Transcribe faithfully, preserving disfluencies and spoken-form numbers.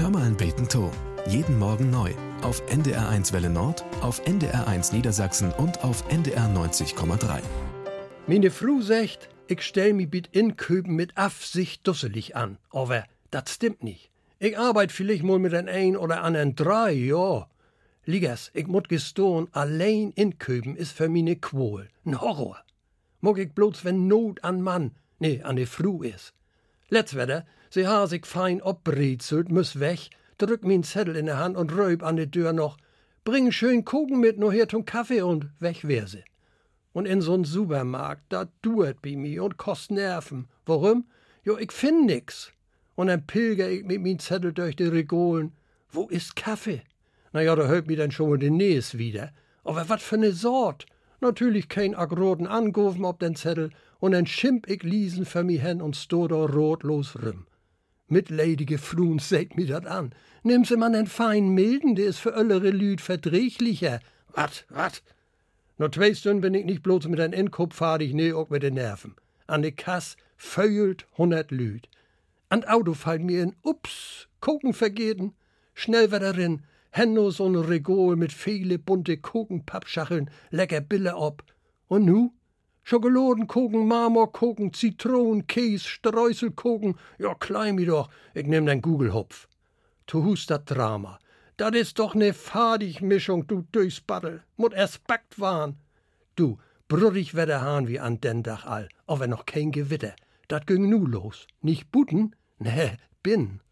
Hör mal ein Beten to. Jeden Morgen neu. Auf N D R eins Welle Nord, auf N D R eins Niedersachsen und auf N D R neunzig Komma drei. Meine Frau sagt, ich stell mi bit Inköpen mit Absicht dusselig an. Aber das stimmt nicht. Ich arbeite vielleicht mal mit ein ein oder anderen drei, ja. Liegers, ich muss gestohn, allein Inköpen ist für mich ne Qual, n Horror. Mag ich bloß, wenn Not an Mann, nee, an de Frau is. Letztwetter, sie ha sich fein obbrezelt, muss weg, drück mir 'n Zettel in der Hand und röb an de Tür noch, bring schön Kuchen mit, nur her zum Kaffee und weg wär sie. Und in so'n Supermarkt, da duert bei mi und kost Nerven. Warum? Jo, ich find nix. Und dann pilger ich mit min Zettel durch die Regolen. Wo ist Kaffee? Na ja, da hört mi dann schon mal den Nähes wieder. Aber wat für ne Sort? Natürlich kein agroten Angofen ob den Zettel und dann schimp ich liesen für mi hen und sto da rotlos rum. Mitleidige Frun seht mi dat an. Nimm sie man den feinen Milden, der is für öllere Lüd verdrieglicher. Wat, wat? Noch zwei Stunden bin ich nicht bloß mit den Inkopf fahrig, nee, auch mit den Nerven. An de Kass feult hundert Lüd. An Auto fallt mir in, ups, Koken vergeten. Schnell wieder rin, Henno so'n Regol mit viele bunte Kokenpappschacheln, lecker Bille ob. Und nu? Schokoladenkoken, Marmorkoken, Zitronen, Käs, Streuselkoken. Ja, klein mi doch, ich nehm den Gugelhupf. Tu hust dat Drama. Dat is doch ne Fadigmischung, du Durchspaddel. Mut erst backt waren. Du, bruddig wär Hahn wie an den Dach all, aber noch kein Gewitter. Dat ging nu los. Nicht Buten? Ne, bin.